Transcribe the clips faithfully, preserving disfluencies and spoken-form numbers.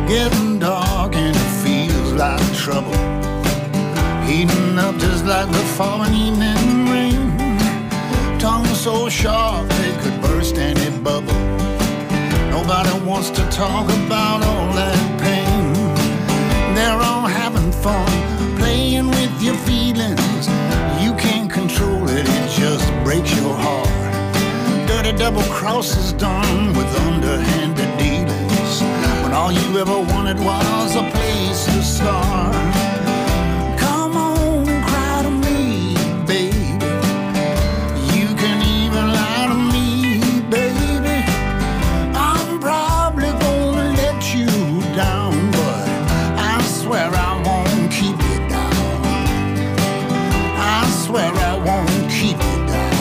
Getting dark and it feels like trouble, heating up just like the falling evening rain. Tongue so sharp they could burst any bubble. Nobody wants to talk about all that pain. They're all having fun, playing with your feelings. You can't control it, it just breaks your heart. Dirty double crosses done with underhanded dealings, when all you ever wanted was a place to start. Come on, cry to me, baby. You can even lie to me, baby. I'm probably gonna let you down, but I swear I won't keep you down. I swear I won't keep you down.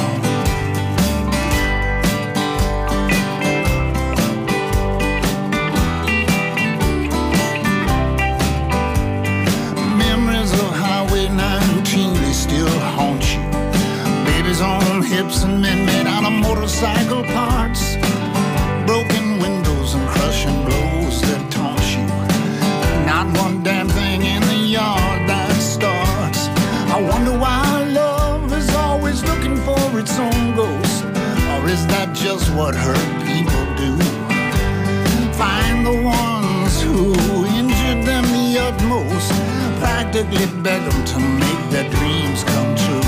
On hips and men made out of motorcycle parts, broken windows and crushing blows that taunt you. Not one damn thing in the yard that starts. I wonder why love is always looking for its own ghost, or is that just what hurt people do? Find the ones who injured them the utmost, practically beg them to make their dreams come true.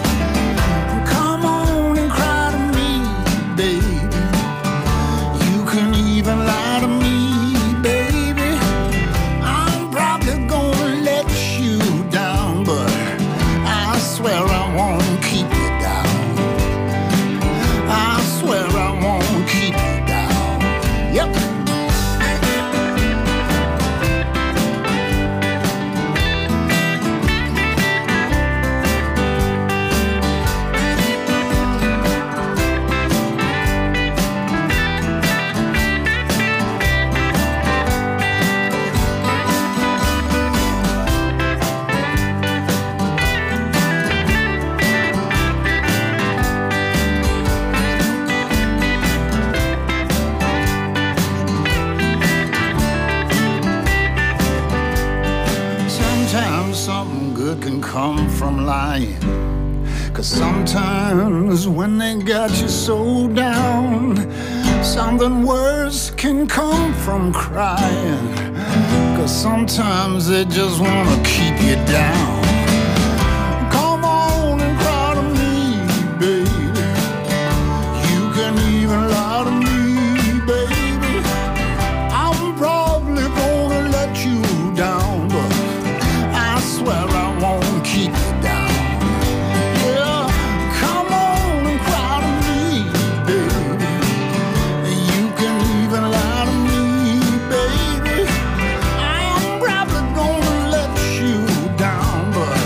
Even lie to me, baby. I'm probably gonna let you down, but I swear I won't keep you down. I swear I won't keep you down. Yep. Something good can come from lying, 'cause sometimes when they got you so down, something worse can come from crying, 'cause sometimes they just wanna keep you down. Come on and cry to me, baby. You can even lie to me, baby. I'm probably gonna let you down, but I swear I won't keep you down. Yeah, come on and cry to me, baby. You can even lie to me, baby. I'm probably gonna let you down, but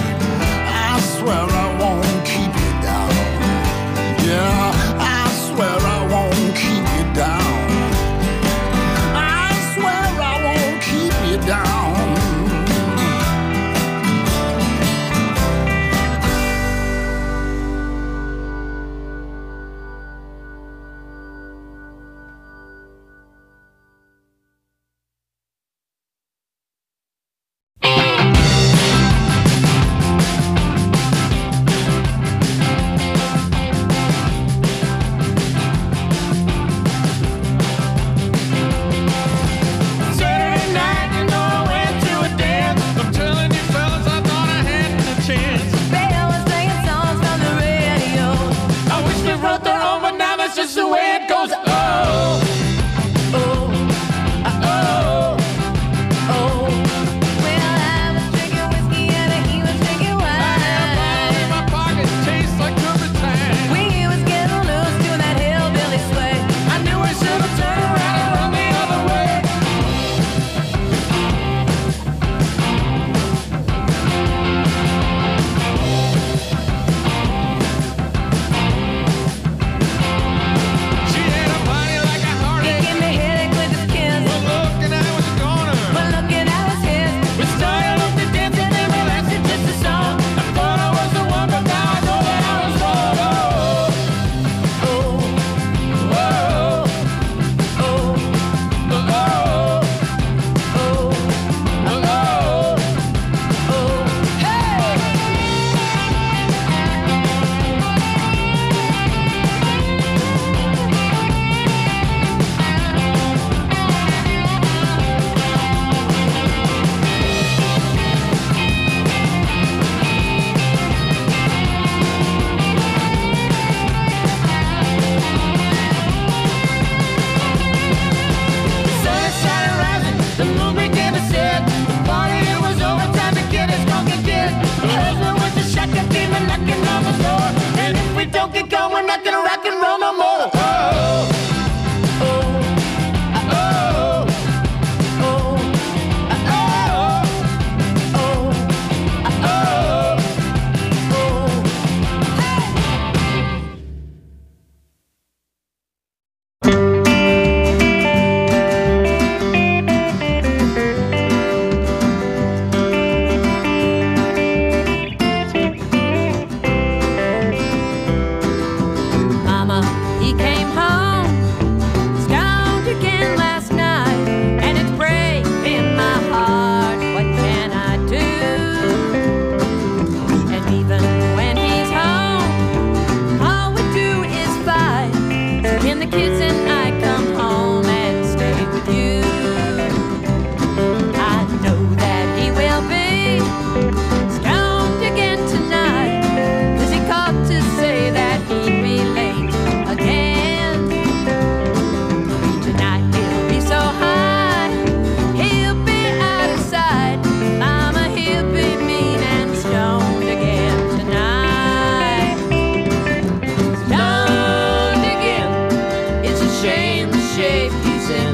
in.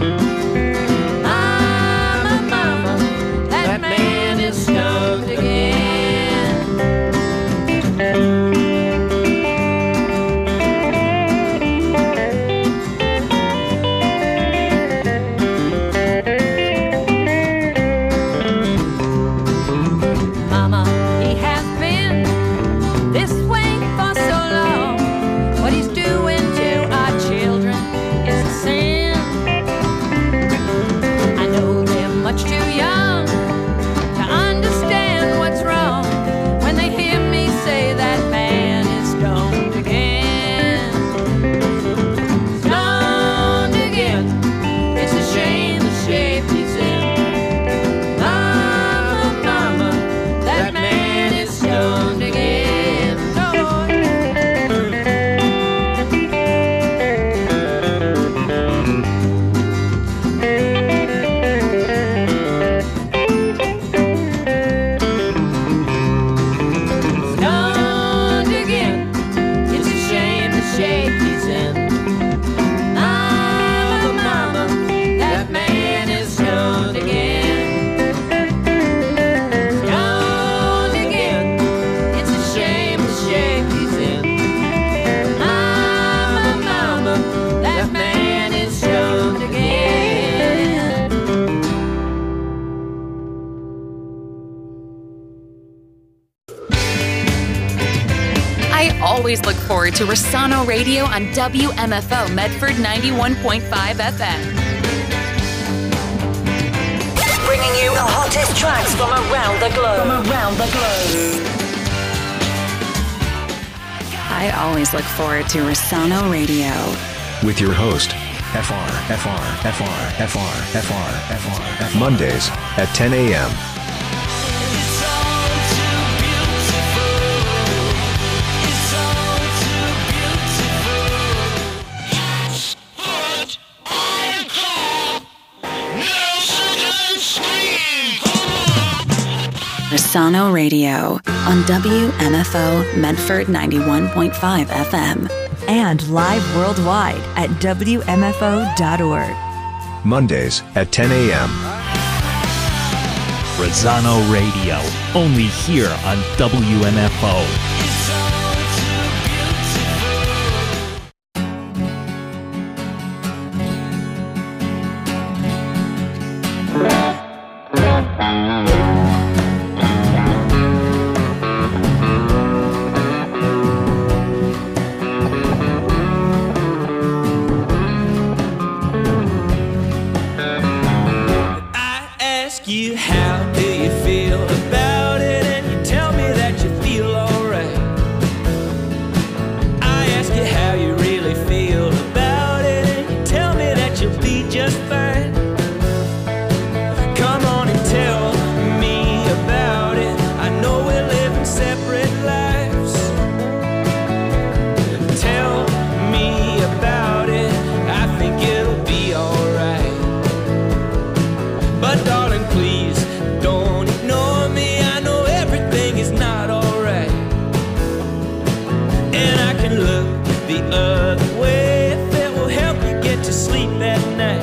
Mama, mama, that man is stoned again. Mama, he has been this way for so long. What he's doing to our children is a sin. I know they're much too young to understand what's wrong when they hear me say that man is stoned again. Stoned again. It's a shame the shape he's in. Mama, mama, that man is stoned again. Lord. Stoned again. It's a shame the shape he's in. Mama, mama, that man is stoned again. Stoned again. It's a shame the shape he's in. Mama, mama, that man is stoned again. I always look forward to Rossano Radio on W M F O Medford ninety-one point five F M. Bringing you the hottest tracks from around the globe. From around the globe. I always look forward to Rossano Radio. With your host, F R, F R, F R, F R, F R, F R, F R. Mondays at ten a.m. Rossano Radio on W M F O Medford ninety-one point five F M. And live worldwide at W M F O dot org. Mondays at ten a.m. Rossano Radio, only here on W M F O. You how do you feel about it, and you tell me that you feel alright. I ask you how you really feel about it, and you tell me that you'll be just fine. Come on and tell me about it. I know we're living separate lives. Tell me about it. I think it'll be alright. But darling, please don't ignore me. I know everything is not alright, and I can look the other way if it will help you get to sleep at night.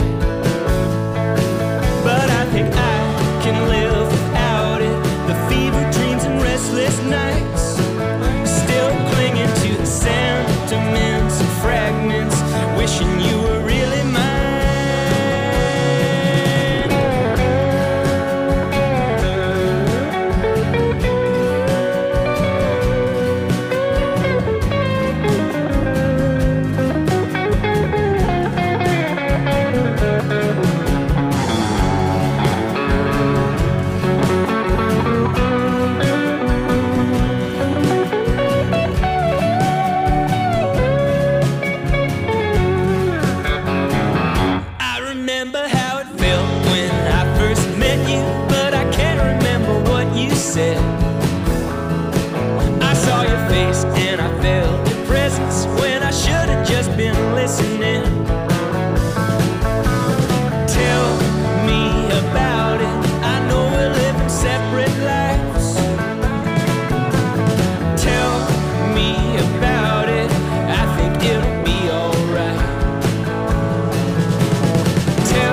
But I think I can live without it. The fever dreams and restless nights, still clinging to the sentiments and fragments, wishing you were really mine. I remember how it felt when I first met you, but I can't remember what you said. I saw your face and I felt your presence when I should have just been listening. Tell me about it. I know we're living separate lives. Tell me about it. I think it'll be alright. Tell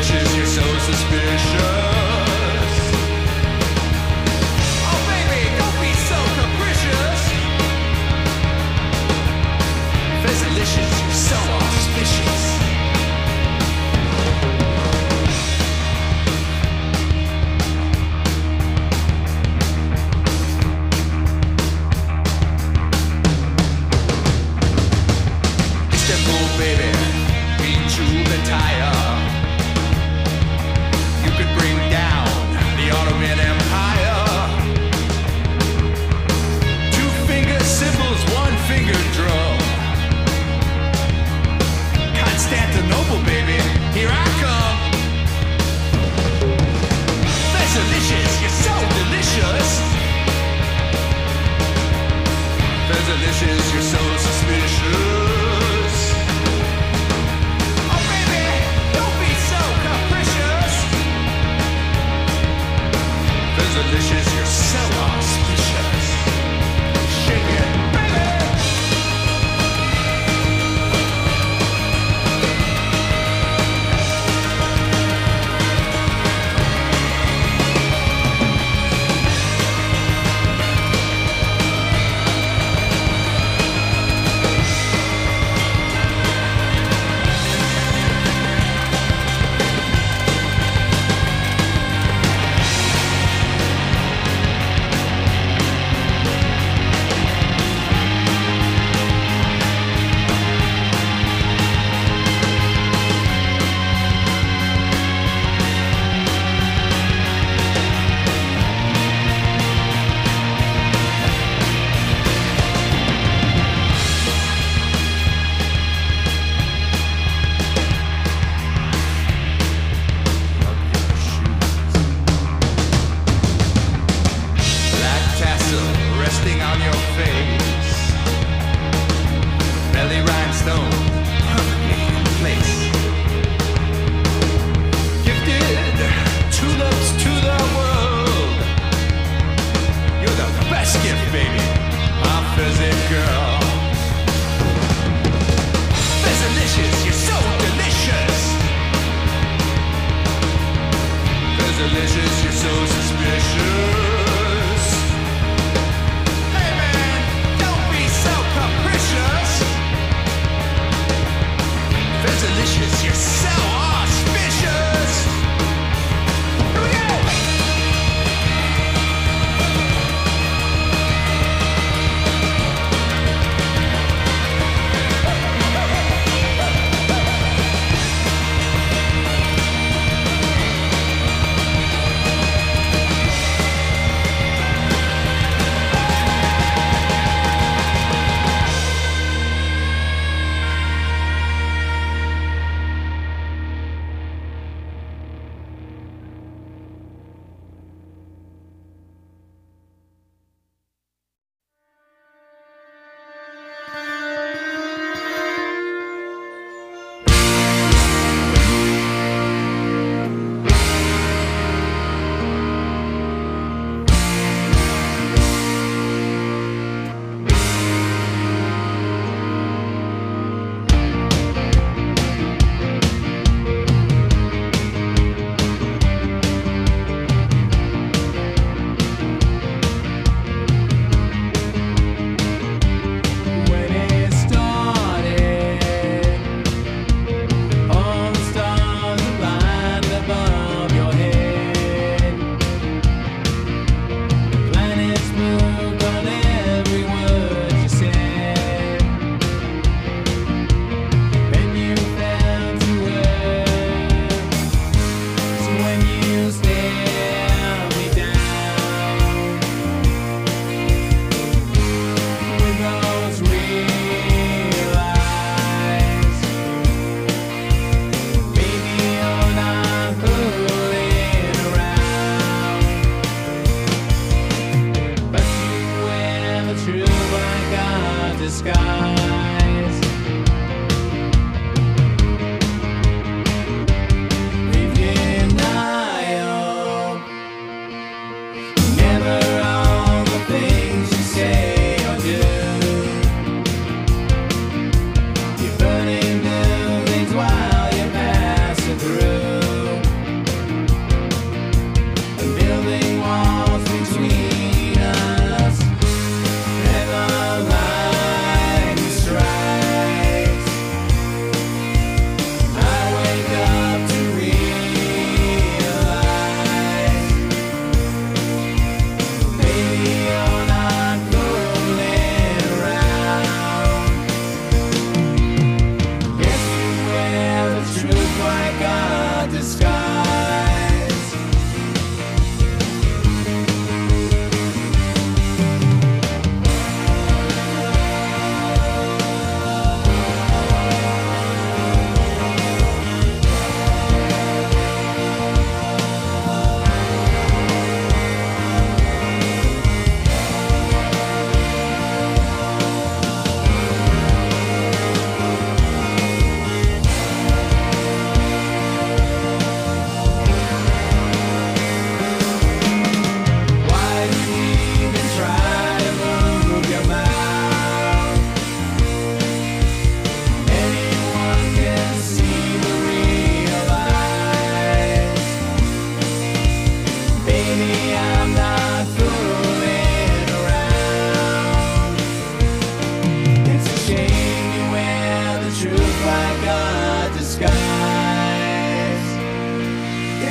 delicious, you're so suspicious. Oh baby, don't be so capricious. Delicious, you're so auspicious. Istanbul, baby, be true the tire. You could bring down the Ottoman Empire. Two finger cymbals, one finger drum. Constantinople, baby, here I come. That's delicious, you're so delicious. That's delicious, you're so suspicious. Oh baby, don't be so capricious. That's delicious, you're so auspicious. Shake it, baby. Delicious, you're so suspicious. Hey man, don't be so capricious. That's delicious, you're so auspicious. Here we go.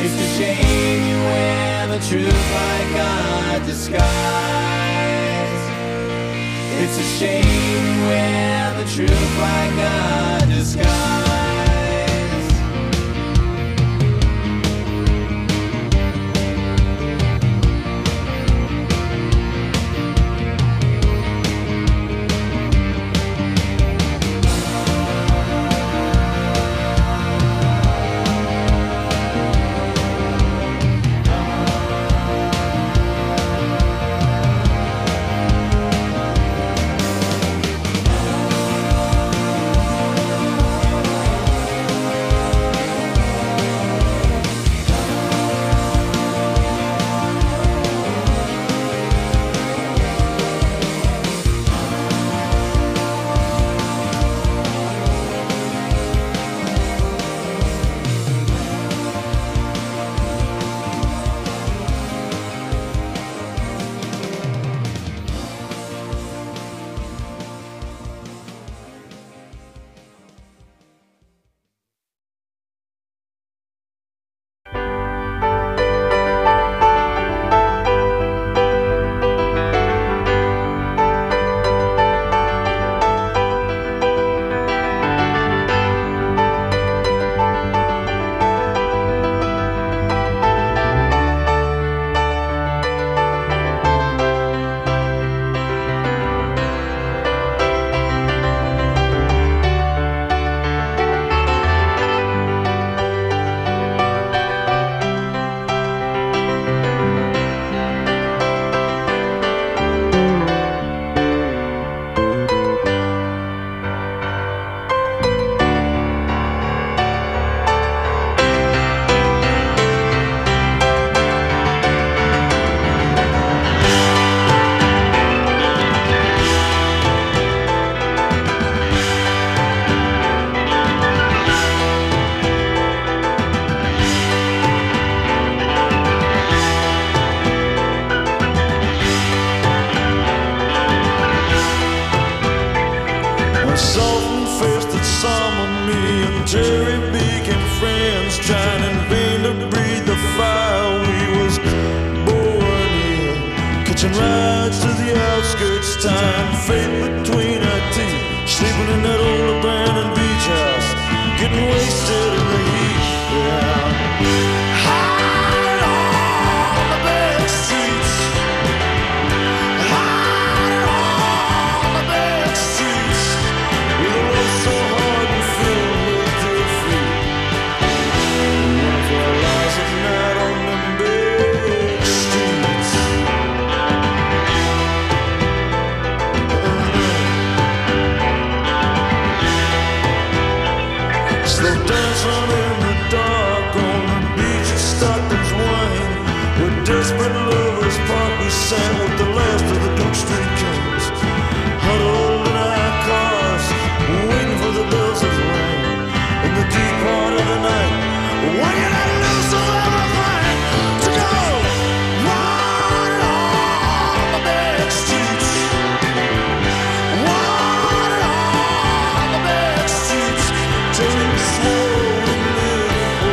It's a shame you wear the truth like a disguise. It's a shame you wear the truth like a disguise.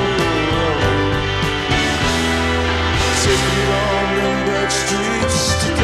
Take me on them back streets.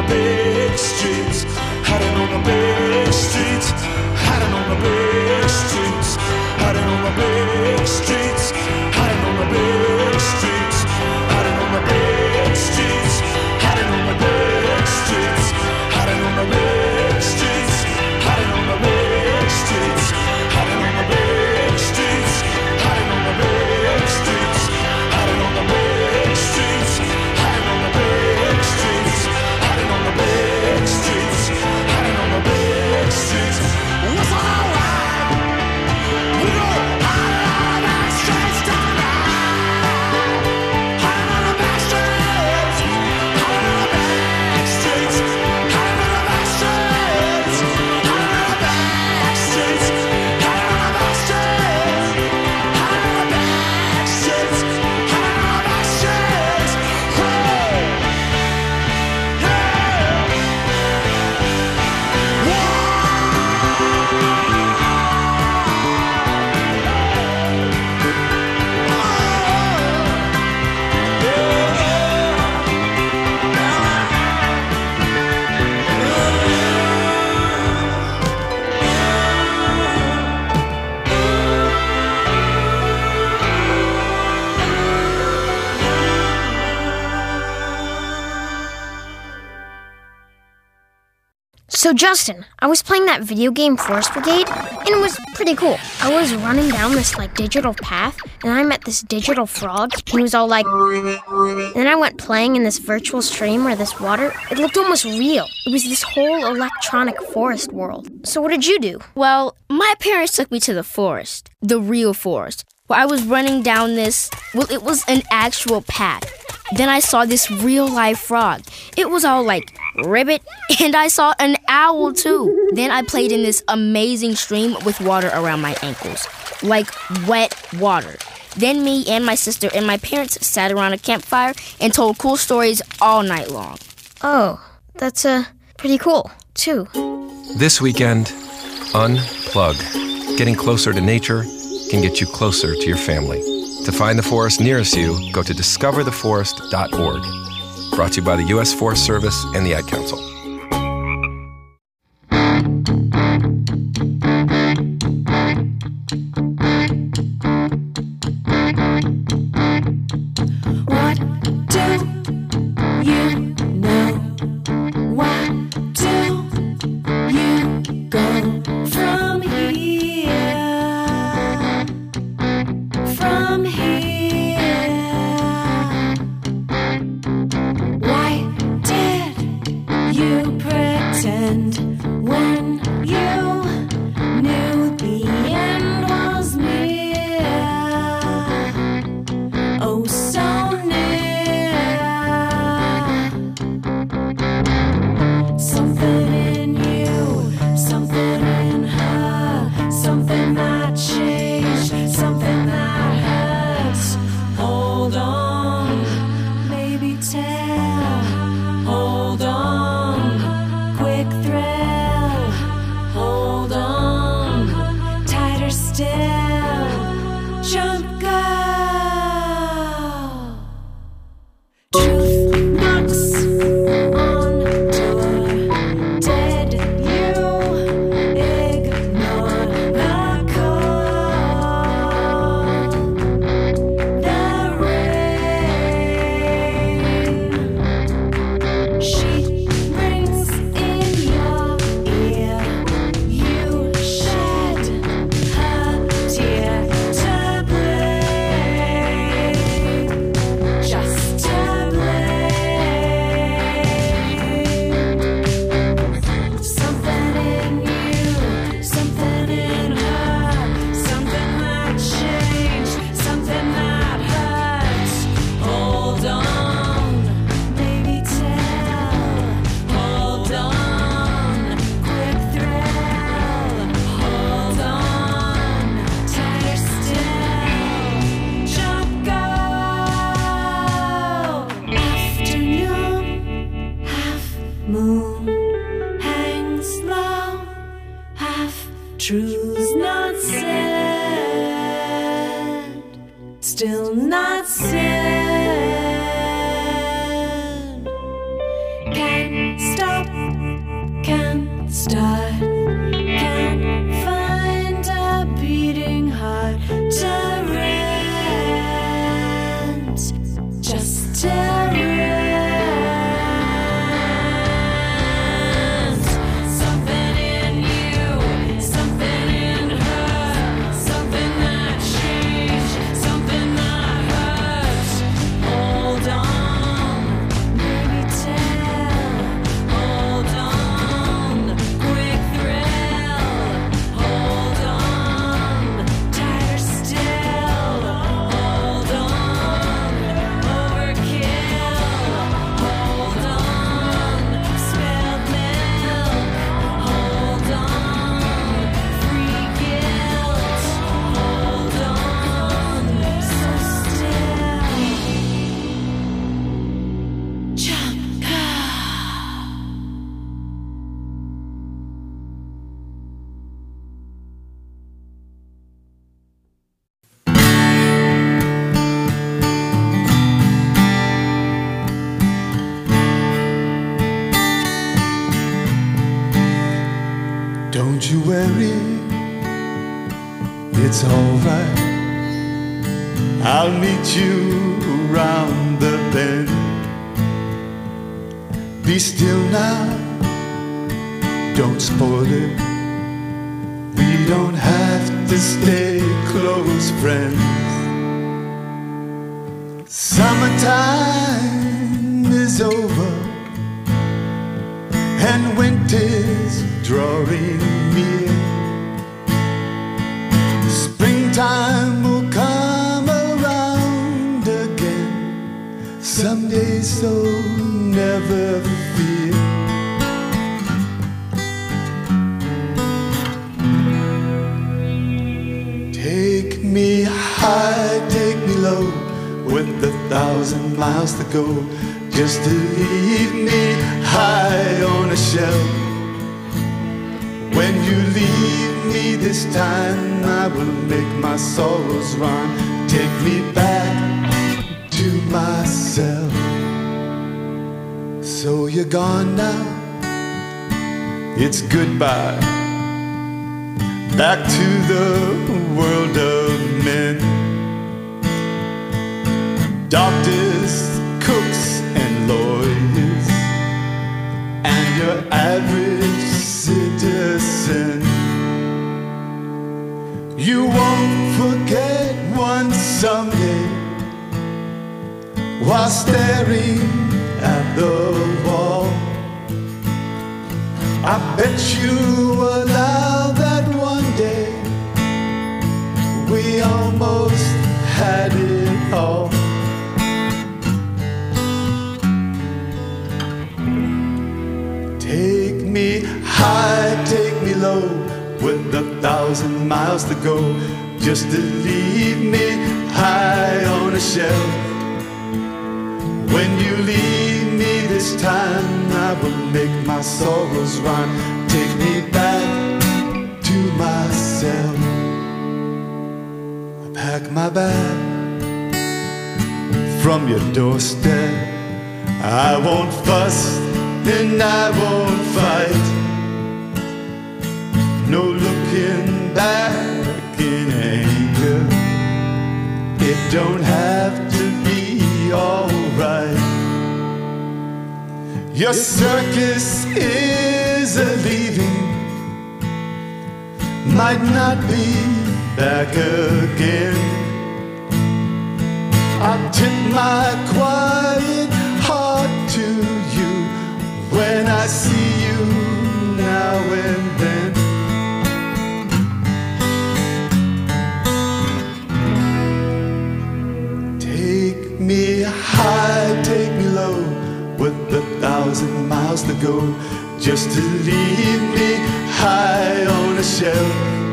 big streets, hiding on the big streets, hiding on the big streets, hiding on the big streets, hiding on the big streets, hiding on the big streets, hiding on the big streets, hiding on the big streets, hiding on the big streets, hiding on the big streets, hiding on the big streets, hiding on the big streets, hiding on the big streets, hiding on the big streets, hiding on the big streets. What's alright? We go hiding on the back streets tonight. Hiding on the back streets, hiding on the back streets, hiding on the back streets, hiding on the back streets, hiding on the back streets, hiding on the back streets, hiding on the back streets. Hey, So Justin, I was playing that video game Forest Brigade, and it was pretty cool. I was running down this like digital path, and I met this digital frog, and he was all like... And then I went playing in this virtual stream where this water, it looked almost real. It was this whole electronic forest world. So what did you do? Well, my parents took me to the forest, the real forest, where I was running down this, well, it was an actual path. Then I saw this real-life frog. It was all like, ribbit, and I saw an owl too. Then I played in this amazing stream with water around my ankles, like wet water. Then me and my sister and my parents sat around a campfire and told cool stories all night long. Oh, that's uh, pretty cool, too. This weekend, unplug. Getting closer to nature can get you closer to your family. To find the forest nearest you, go to discover the forest dot org. Brought to you by the U S Forest Service and the Ad Council. What do you know? Where do you go from here? From here. Why did you pretend when you knew the end was near? Oh, so near. Something in you, something in her, something that changed, something that hurts. Hold on, baby, tell. Hold on, quick thrill. Hold on, tighter still. Jump, go. Truth knocks on door. Did you ignore the call? The rain. She rings in your ear. You shed her tear to blame. Just to blame. Something in you, something in her, something that changed, something that hurts. Hold on, baby, tell. Hold on, quick thrill. Hold on, tighter still. Jump, go. Afternoon, half moon hangs low, half truths not said, still not said. Can't stop. you worry, it's alright. I'll meet you around the bend. Be still now, don't spoil it. We don't have to stay close friends. Summertime is over and winter's drawing near. Springtime will come around again someday, so never fear. Take me high, take me low, with a thousand miles to go, just to leave me high on a shelf. When you leave me this time, I will make my sorrows run. Take me back to myself. So you're gone now, it's goodbye, back to the world of men. Doctors, cooks, and lawyers, and your average citizen. You won't forget one someday, while staring at the wall. I bet you allow that one day we almost had it all. Take me high, take me low, with a thousand miles to go, just to leave me high on a shelf. When you leave me this time, I will make my sorrows run. Take me back to myself. I pack my bag from your doorstep. I won't fuss and I won't fight. No looking back in anger. It don't have to be alright. Your circus is a leaving, might not be back again. I'll tip my quiet heart to you when I see you now and then. Take me high, take me low, with a thousand miles to go, just to leave me high on a shelf.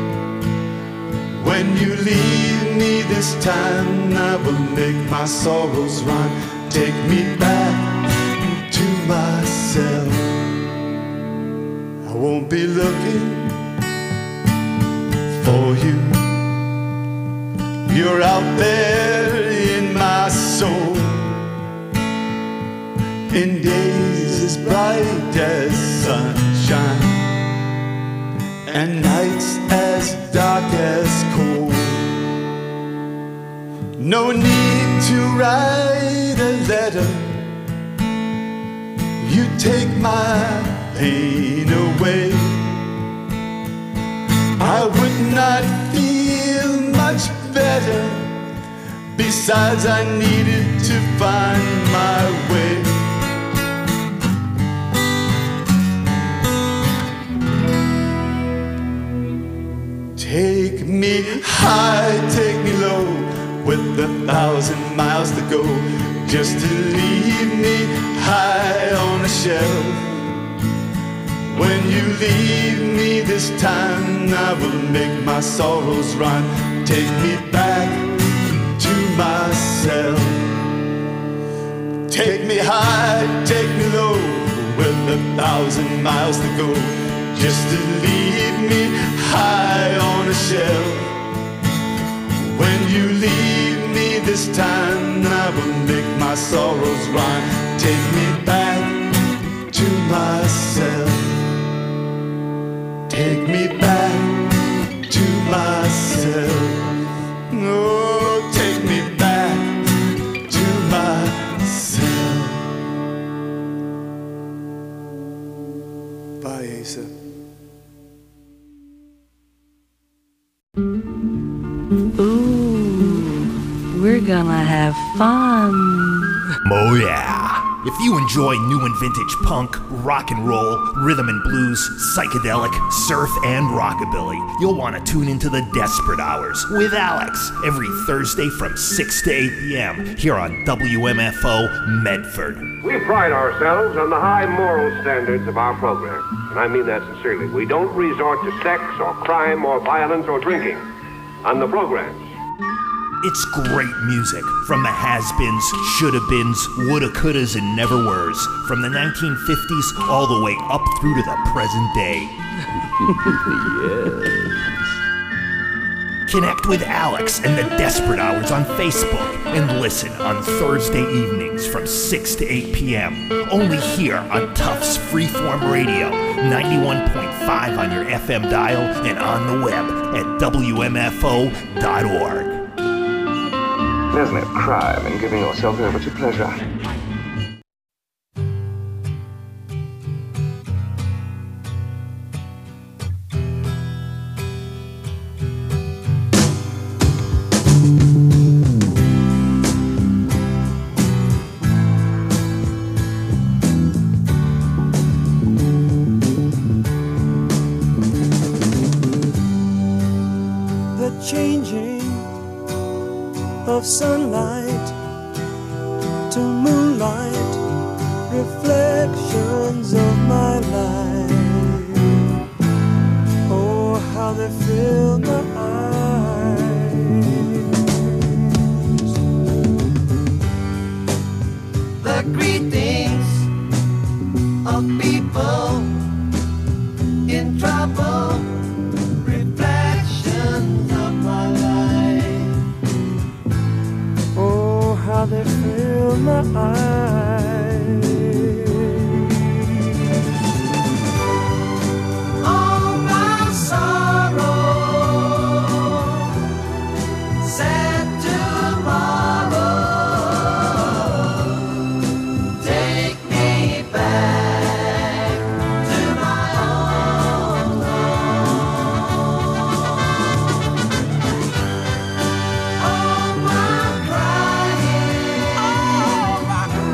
When you leave me this time, I will make my sorrows run. Take me back to myself. I won't be looking for you. You're out there in my soul, in days as bright as sunshine, and nights as dark as cold. No need to write a letter, you take my pain away. I would not feel much better, besides I needed to find my way. Take me high, take me low, with a thousand miles to go, just to leave me high on a shelf. When you leave me this time, I will make my sorrows run. Take me back to myself. Take me high, take me low, with a thousand miles to go, just to leave me high on a shelf. When you leave me this time, I will make my sorrows run. Take me back to myself. Take me back. We're gonna have fun. Oh yeah. If you enjoy new and vintage punk, rock and roll, rhythm and blues, psychedelic, surf, and rockabilly, you'll want to tune into the Desperate Hours with Alex every Thursday from six to eight p.m. here on W M F O Medford. We pride ourselves on the high moral standards of our program, and I mean that sincerely. We don't resort to sex or crime or violence or drinking on the programs. It's great music from the has-beens, shoulda-beens, woulda, couldas, and never-weres, from the nineteen fifties all the way up through to the present day. Yes. Connect with Alex and the Desperate Hours on Facebook and listen on Thursday evenings from six to eight p.m. only here on Tufts Freeform Radio, ninety-one point five on your F M dial and on the web at W M F O dot org. There's no crime in giving yourself over to pleasure. The changing of sunlight to moonlight, reflections of my life. Oh, how they fill my eyes. The greetings of people in trouble, reflections of my life. Oh, how they fill my eyes. All my sorrow, sad tomorrow, take me back to my own home. All my crying, all my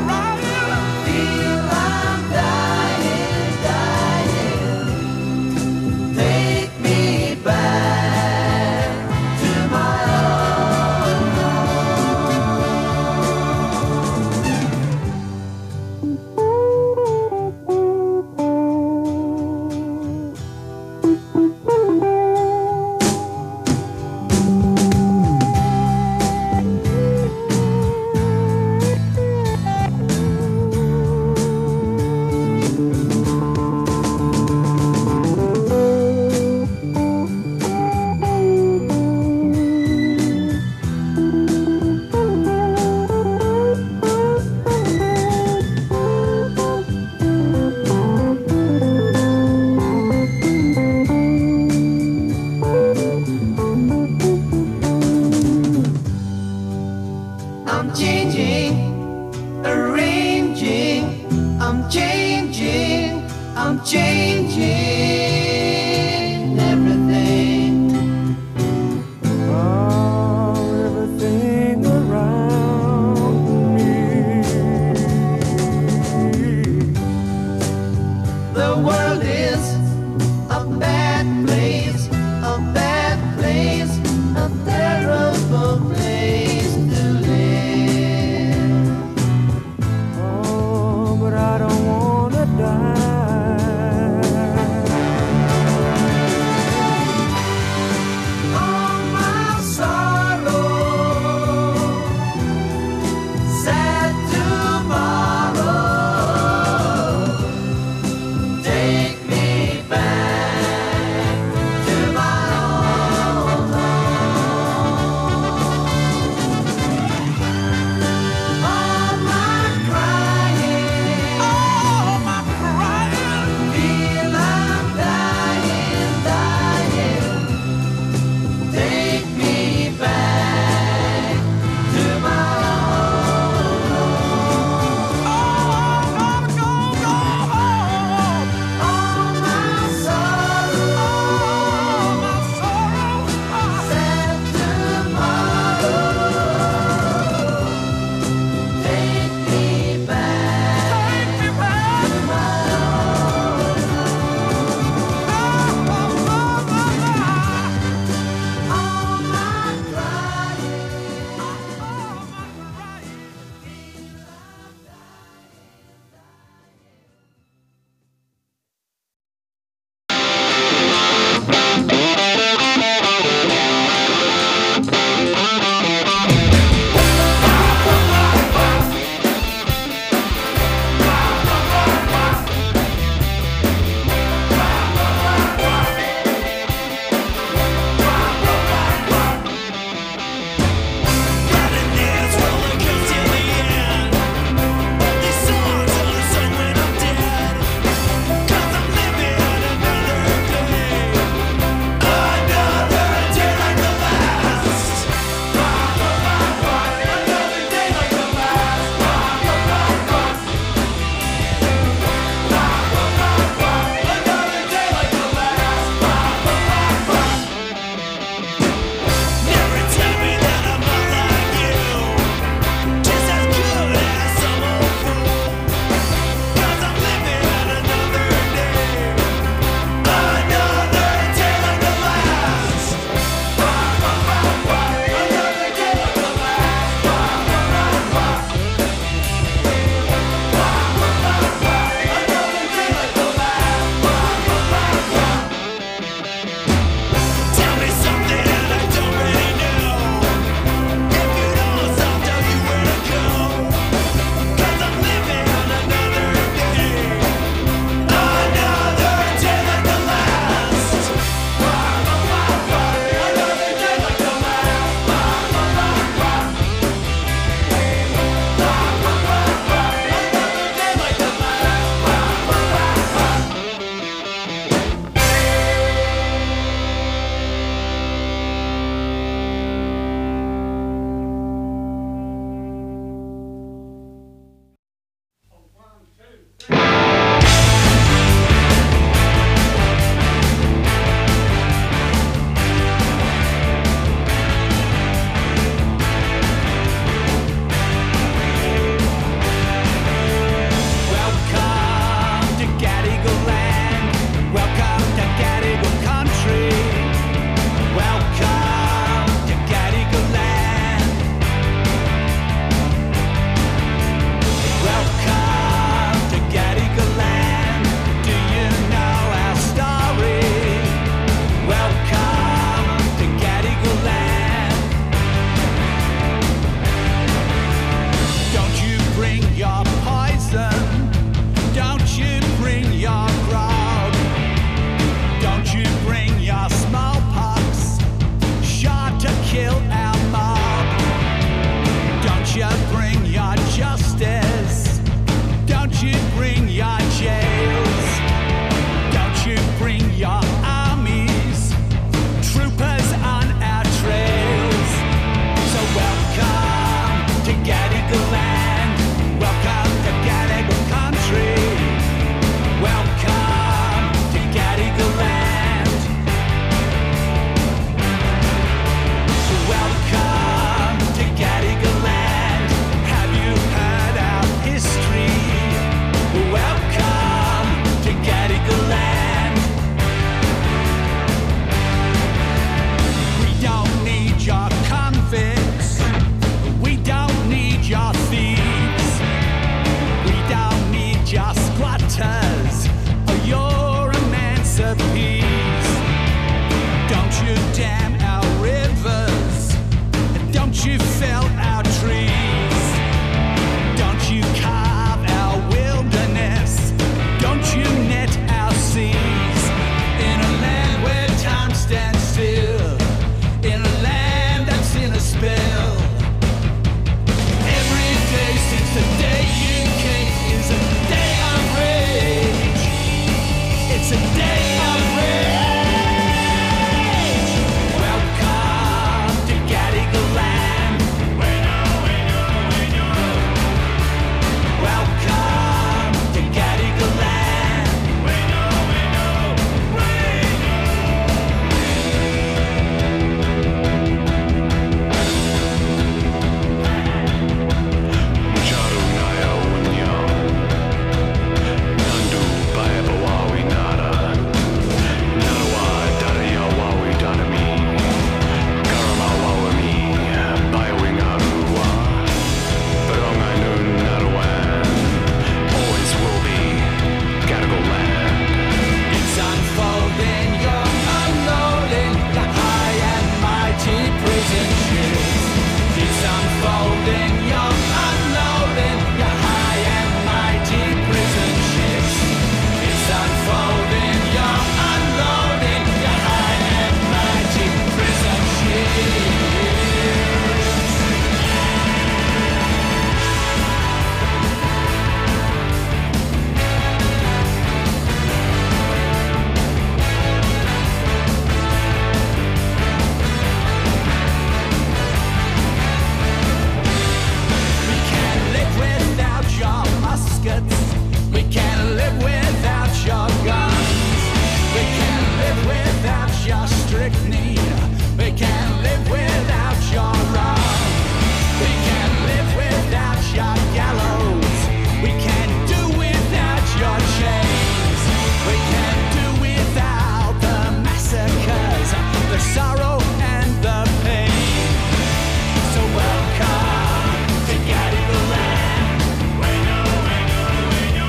can't live without your love. We can't live without your gallows. We can't do without your chains. We can't do without the massacres, the sorrow and the pain. So welcome to Gadigal land. Bueno, bueno, bueno.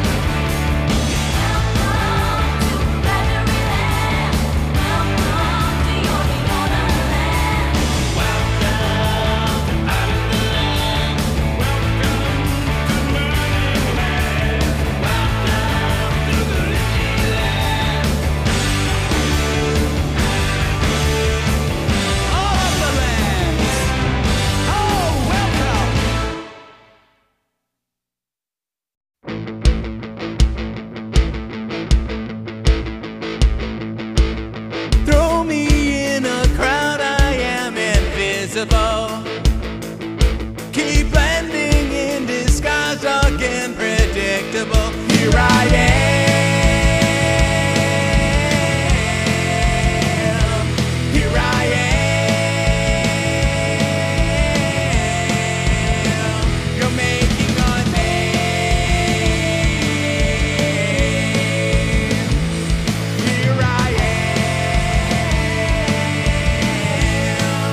Throw me in a crowd, I am invisible. Keep blending in disguise, again predictable. Here I am. Here I am. You're making a name. Here I am.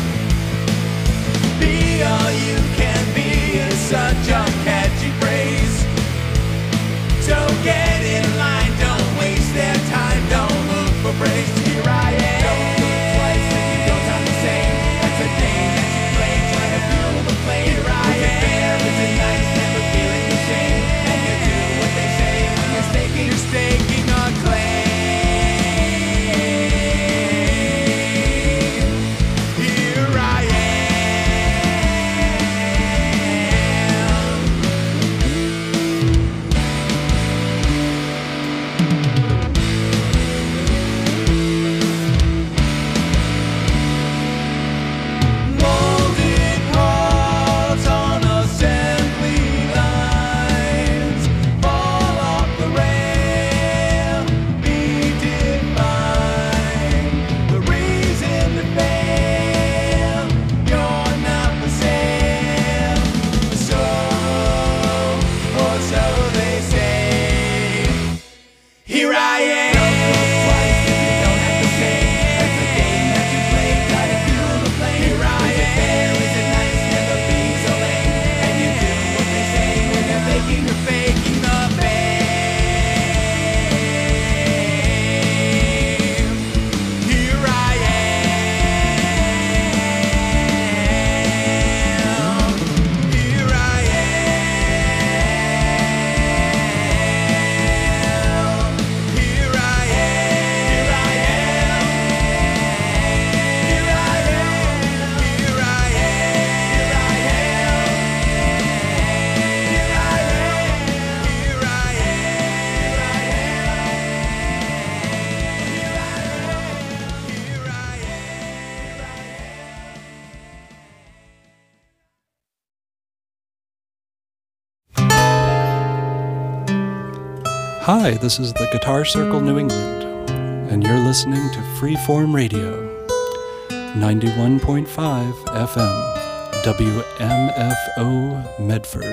Be all you can be is such a catchy phrase. So get in line, don't waste their time, don't look for praise. Here I am. Don't look twice if you don't sound the same. That's a game that you play, try to fuel the flame. Here I am. Fair, is it nice, never feeling the shame. And you do what they say when you're staking, you're staking a claim. Here I Molded parts on assembly lines fall off the rail, be defined. The reason to fail, you're not for sale. So, or so they say. Here I am. Here I am. Is it nice never being so lame? And you do what they say when you're faking, you're faking the fame. Here I am. Here I am. Here I Hi, this is the Guitar Circle New England, and you're listening to Freeform Radio, ninety-one point five F M, W M F O Medford.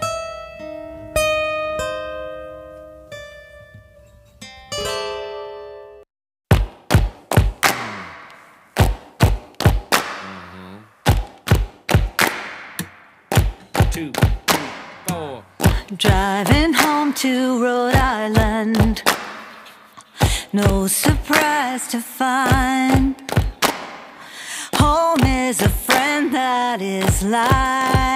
two, four. Driving home to Rhode Island, no surprise to find home is a friend that is like